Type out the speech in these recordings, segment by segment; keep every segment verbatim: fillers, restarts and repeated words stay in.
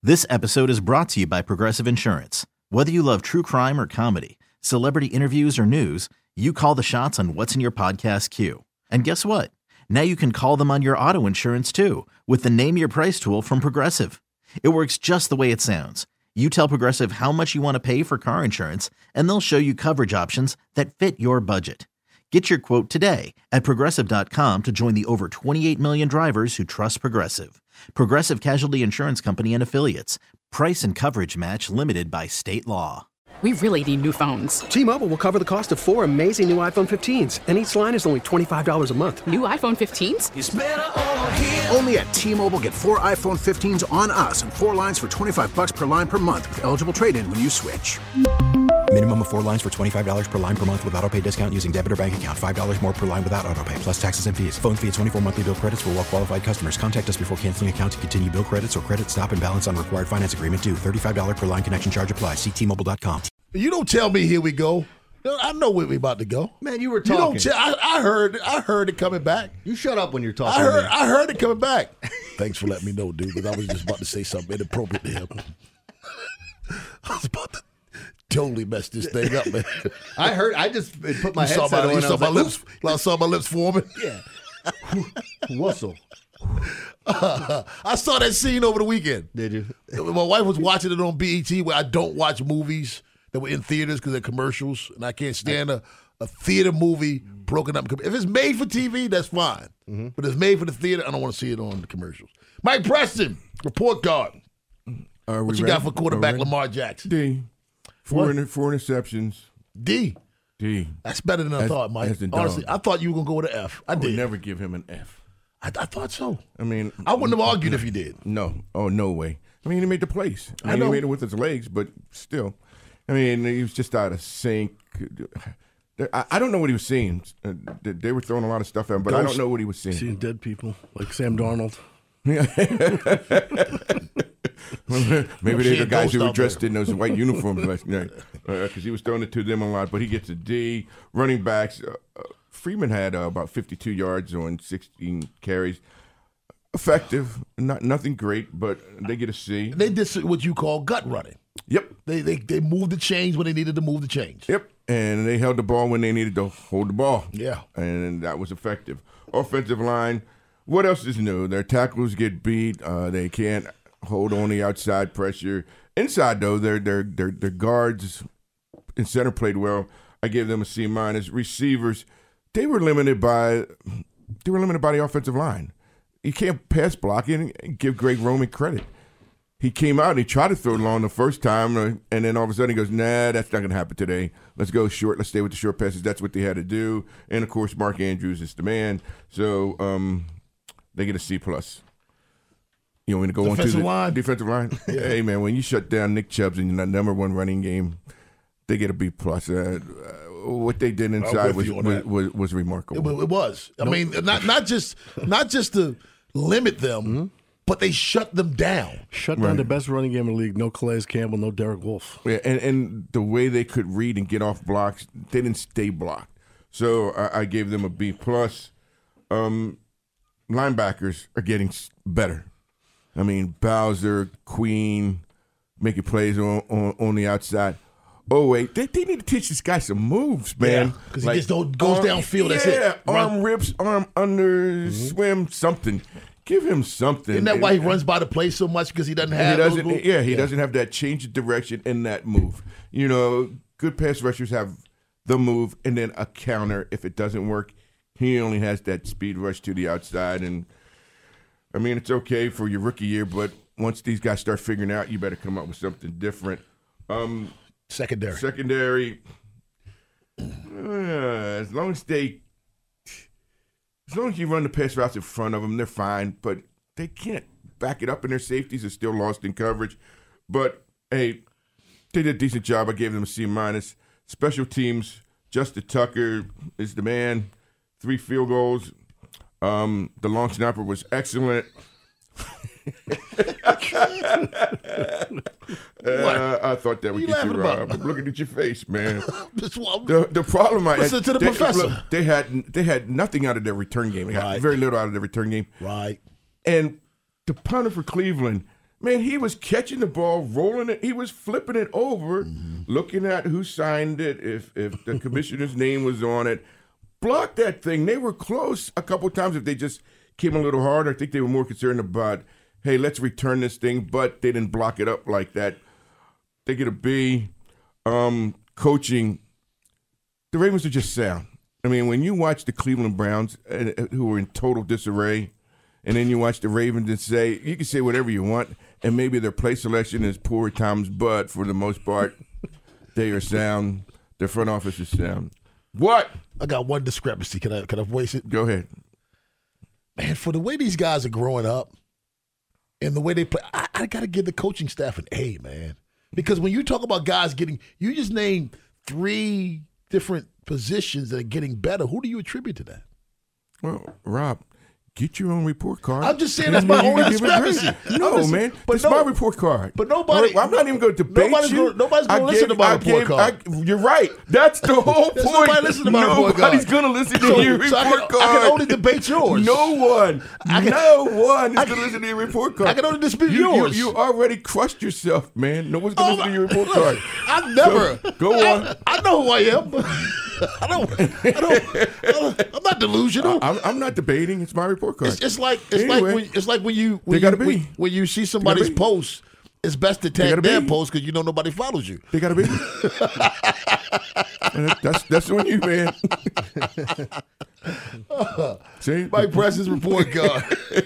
This episode is brought to you by Progressive Insurance. Whether you love true crime or comedy, celebrity interviews or news, you call the shots on what's in your podcast queue. And guess what? Now you can call them on your auto insurance too with the Name Your Price tool from Progressive. It works just the way it sounds. You tell Progressive how much you want to pay for car insurance, and they'll show you coverage options that fit your budget. Get your quote today at Progressive dot com to join the over twenty-eight million drivers who trust Progressive. Progressive Casualty Insurance Company and Affiliates. Price and coverage match limited by state law. We really need new phones. T-Mobile will cover the cost of four amazing new iPhone fifteens, and each line is only twenty-five dollars a month. New iPhone fifteens? It's better over here. Only at T-Mobile, get four iPhone fifteens on us and four lines for twenty-five bucks per line per month with eligible trade-in when you switch. Minimum of four lines for twenty-five dollars per line per month with autopay discount using debit or bank account. five dollars more per line without autopay, plus taxes and fees. Phone fee at twenty-four monthly bill credits for well-qualified customers. Contact us before canceling account to continue bill credits or credit stop and balance on required finance agreement due. thirty-five dollars per line connection charge applies. See T Mobile dot com. You don't tell me here we go. I know where we about to go. Man, you were talking. You don't tell, I, I heard I heard it coming back. You shut up when you're talking. I heard to me. I heard it coming back. Thanks for letting me know, dude, because I was just about to say something inappropriate to him. I was about to totally mess this thing up, man. I heard. I just put my you headset saw my, on. You and saw I my like, lips. I saw my lips forming. Yeah. Whistle. Uh, I saw that scene over the weekend. Did you? My wife was watching it on B E T, where I don't watch movies that were in theaters because they're commercials, and I can't stand a, a theater movie broken up. If it's made for T V, that's fine. Mm-hmm. But if it's made for the theater, I don't want to see it on the commercials. Mike Preston, report card. Are we what you ready? got for quarterback Lamar Jackson? D. Four, inter- four interceptions. D. D. That's better than I As, thought, Mike. Honestly, I thought you were going to go with an F. I, I did. would never give him an F. I, I thought so. I mean, I wouldn't have argued if you did. No. Oh, no way. I mean, he made the plays. I, mean, I know. He made it with his legs, but still. I mean, he was just out of sync. I, I don't know what he was seeing. Uh, they were throwing a lot of stuff at him, but Ghost, I don't know what he was seeing. Seeing dead people, like Sam Darnold. Maybe they're the guys who were dressed in those white uniforms last night because uh, he was throwing it to them a lot. But he gets a D. Running backs, uh, uh, Freeman had uh, about fifty-two yards on sixteen carries. Effective, not nothing great, but they get a C. They did what you call gut running. Yep. They they they moved the chains when they needed to move the chains. Yep. And they held the ball when they needed to hold the ball. Yeah. And that was effective. Offensive line, what else is new? Their tackles get beat. Uh, they can't hold on the outside pressure. Inside, though, their their their their guards and center played well. I gave them a C minus. Receivers, they were limited by they were limited by the offensive line. You can't pass block and give Greg Roman credit. He came out and he tried to throw it long the first time, and then all of a sudden he goes, nah, that's not going to happen today. Let's go short. Let's stay with the short passes. That's what they had to do. And, of course, Mark Andrews is the man. So um, they get a C+. plus. You want me to go on to the line. defensive line? Yeah. Hey, man, when you shut down Nick Chubb's in your number one running game, they get a B+. plus. Uh, uh, what they did inside was was, was was remarkable. It, it was. I nope. mean, not not just not just to limit them, mm-hmm. but they shut them down. Shut down right. the best running game in the league. No Calais Campbell, no Derek Wolfe. Yeah, and, and the way they could read and get off blocks, they didn't stay blocked. So I, I gave them a B plus. Um, linebackers are getting better. I mean, Bowser, Queen, making plays on, on, on the outside. Oh, wait, they, they need to teach this guy some moves, man. Because yeah, like, he just don't, goes arm, downfield, that's yeah, it. Yeah, arm rips, arm under, mm-hmm. swim, something. Give him something. Isn't that why he runs by the play so much? Because he doesn't have he doesn't, those moves? Yeah, he yeah. doesn't have that change of direction in that move. You know, good pass rushers have the move and then a counter. If it doesn't work, he only has that speed rush to the outside. And, I mean, it's okay for your rookie year, but once these guys start figuring out, you better come up with something different. Um, secondary. Secondary. Uh, as long as they, as long as you run the pass routes in front of them, they're fine. But they can't back it up, and their safeties are still lost in coverage. But hey, they did a decent job. I gave them a C minus. Special teams. Justin Tucker is the man. Three field goals. Um, the long snapper was excellent. uh, I thought that would you get you, Rob. I'm looking at your face, man. the, the problem I listen to the they, professor. Look, they had they had nothing out of their return game. They got right. very little out of their return game. Right. And the punter for Cleveland Man, he was catching the ball, rolling it. He was flipping it over, mm-hmm. looking at who signed it, if if the commissioner's name was on it. Blocked that thing. They were close a couple times. If they just came a little harder, I think they were more concerned about, hey, let's return this thing, but they didn't block it up like that. They get a B. Um, coaching, the Ravens are just sound. I mean, when you watch the Cleveland Browns, uh, who were in total disarray, and then you watch the Ravens and say, you can say whatever you want, and maybe their play selection is poor at times, but for the most part, they are sound. Their front office is sound. What? I got one discrepancy. Can I can I voice it? Go ahead. Man, for the way these guys are growing up and the way they play, I, I got to give the coaching staff an A, man. Because when you talk about guys getting, you just named three different positions that are getting better. Who do you attribute to that? Well, Rob, get your own report card. I'm just saying that's my only discrepancy. No, just, man. But it's no, my report card. But nobody. I'm not even going to debate nobody's you. Gonna, nobody's going to listen gave, to my I report gave, card. I, you're right. That's the whole point. Nobody listen to my report card. Nobody's going to listen to so, your report so I can, card. I can only debate yours. No one. I can, no one is I going to listen to your report card. I can only dispute you, yours. You, you already crushed yourself, man. No one's going to oh, listen to your report card. I've never. So, go on. I, I know who I am. I don't, I don't, I don't. I'm not delusional. I'm, I'm not debating. It's my report card. It's, it's like it's anyway, like when, it's like when you when, they gotta you, be. when, when you see somebody's post. It's best to tag their be. post because you know nobody follows you. They gotta be. that's that's on you, man. See, Mike Press's report card.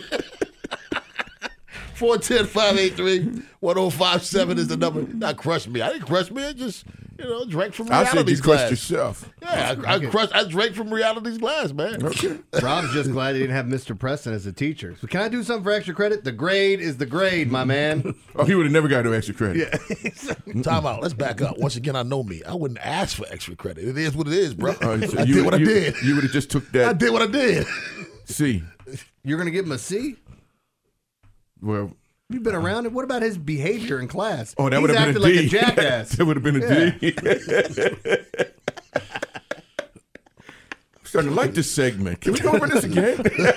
four one zero, five eight three, one oh five seven is the number. Not crush me. I didn't crush me. I just, you know, drank from I said you reality's crushed glass. yourself. Yeah, I, I crushed. I drank from reality's glass, man. Okay. Rob's just glad he didn't have Mister Preston as a teacher. So can I do something for extra credit? The grade is the grade, my man. Oh, he would have never got no extra credit. Yeah. Time out. Let's back up. Once again, I know me. I wouldn't ask for extra credit. It is what it is, bro. Uh, so I you, did what you, I did. You would have just took that. I did what I did. C. You're going to give him a C? Well, you've been around it. What about his behavior in class? Oh, that He's would have been a like D. a jackass. That would have been a yeah. D. I'm starting to like this segment. Can we go over this again?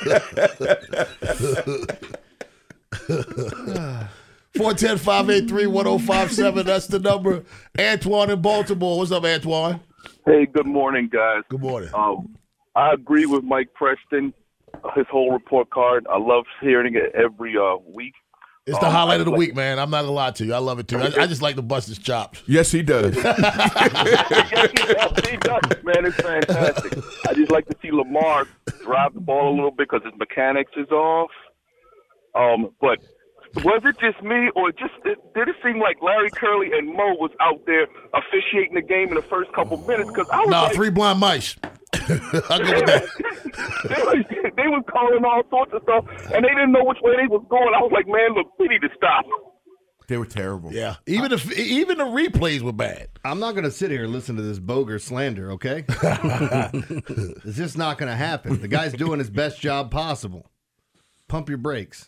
four one zero, five eight three, one oh five seven. That's the number. Antoine in Baltimore. What's up, Antoine? Hey, good morning, guys. Good morning. Um, I agree with Mike Preston. His whole report card. I love hearing it every uh, week. It's the um, highlight of the like, week, man. I'm not gonna lie to you. I love it too. I, I just like to bust his chops. Yes, he does. yes, he, he does, man. It's fantastic. I just like to see Lamar drive the ball a little bit because his mechanics is off. Um, but was it just me, or just it, did it seem like Larry Curly and Mo was out there officiating the game in the first couple minutes? Because I was nah, like, three blind mice. I go with that. they, was, they was calling all sorts of stuff, and they didn't know which way they was going. I was like, man, look, we need to stop. They were terrible. Yeah, even if even the replays were bad. I'm not going to sit here and listen to this bogus slander, okay? It's just not going to happen. The guy's doing his best job possible. Pump your brakes.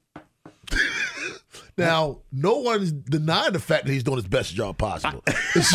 Now, no one's denying the fact that he's doing his best job possible.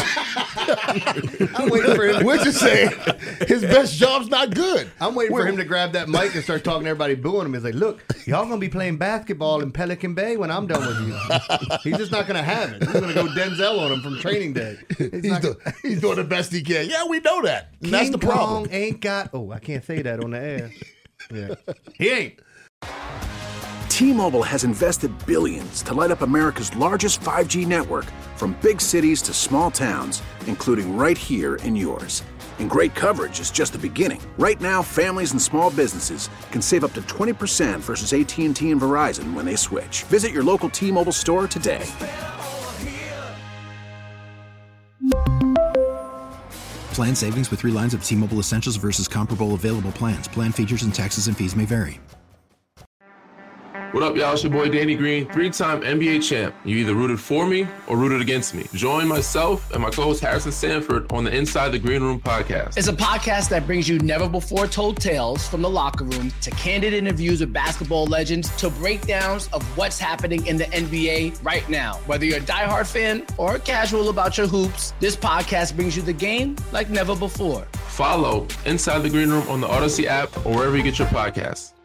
I'm waiting for him. To- We're just saying his best job's not good. I'm waiting We're, for him to grab that mic and start talking to everybody, booing him. He's like, look, y'all going to be playing basketball in Pelican Bay when I'm done with you. He's just not going to have it. He's going to go Denzel on him from training day. He's, do, he's doing the best he can. Yeah, we know that. King That's the problem. Kong ain't got... Oh, I can't say that on the air. Yeah, he ain't. T-Mobile has invested billions to light up America's largest five G network, from big cities to small towns, including right here in yours. And great coverage is just the beginning. Right now, families and small businesses can save up to twenty percent versus A T and T and Verizon when they switch. Visit your local T-Mobile store today. Plan savings with three lines of T-Mobile Essentials versus comparable available plans. Plan features and taxes and fees may vary. What up, y'all? It's your boy Danny Green, three-time N B A champ. You either rooted for me or rooted against me. Join myself and my co-host Harrison Sanford on the Inside the Green Room podcast. It's a podcast that brings you never-before-told tales from the locker room to candid interviews with basketball legends to breakdowns of what's happening in the N B A right now. Whether you're a diehard fan or casual about your hoops, this podcast brings you the game like never before. Follow Inside the Green Room on the Odyssey app or wherever you get your podcasts.